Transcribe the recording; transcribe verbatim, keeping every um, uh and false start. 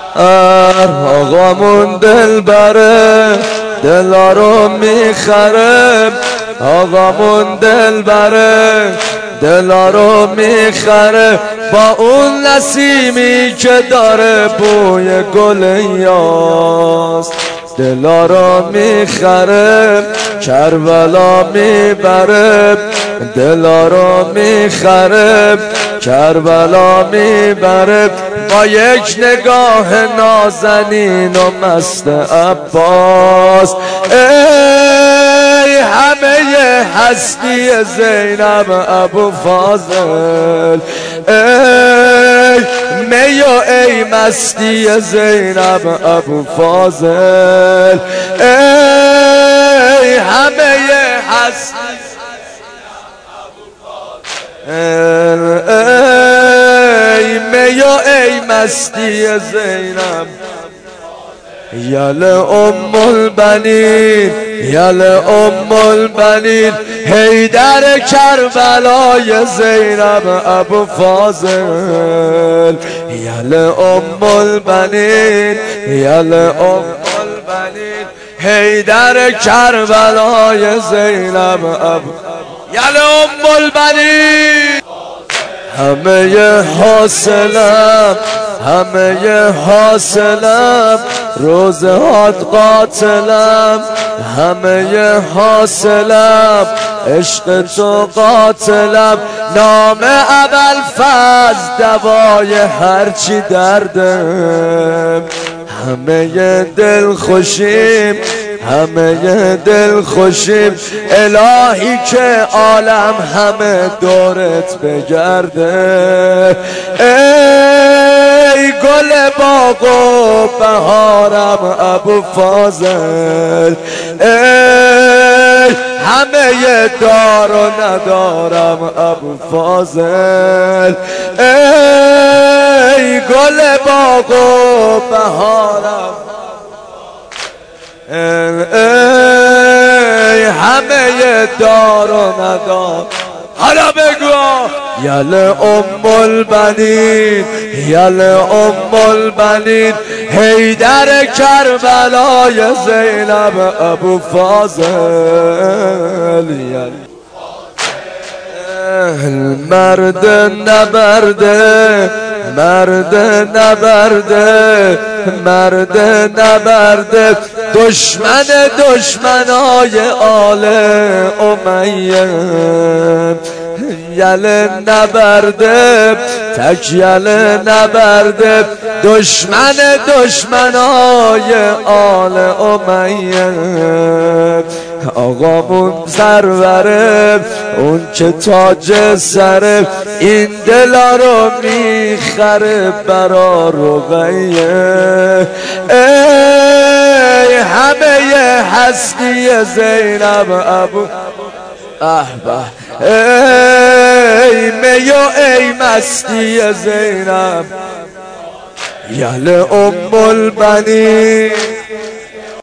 آقامون دل بره دلا رو میخره، آقامون دل بره دلا رو میخره، با اون نسیمی که داره بوی گل یاس دلا رو میخره، کربلا میبره دلا رو میخره، کربلا میبره، با یک نگاه نازنین و مست عباس. ای همه هستی زینب ابو فاضل، ای می و ای مستی زینب ابو فاضل، ای همه هستی ای می و ای مستی زینب. یل ام البنین یل ام البنین حیدر کربلای زینب ابو فاضل، یل ام البنین یل ام البنین حیدر کربلای زینب ابو، یل ام البنین. همه حاصلم همه حاصلم روزهات قاتلم، همه حاصلم عشق تو قاتلم، نام ابوالفضل دوای هرچی دردم، همه دل خوشیم همه دل خوشیم، الهی که عالم همه دورت بگرده، ای گل باغ و بهارم ابو فاضل، ای همه دار و ندارم ابو فاضل، ای گل باغ و بهارم، ای همه دار و ندار. حالا بگو یل ام البنین یل ام البنین حیدر کربلای زینب ابو فاضل، مرد نبرده مرد نبرده مرد نبرده، دشمن دشمنای آل امیه، یل نبرده تک یل نبرده، دشمن دشمنای آل امیه، آقامون سروره اون که تاج سره، این دلا رو میخره برا رقیه، ای همه هستی زینب ابو احبه، ای می و ای مستی زینب، یل ام البنین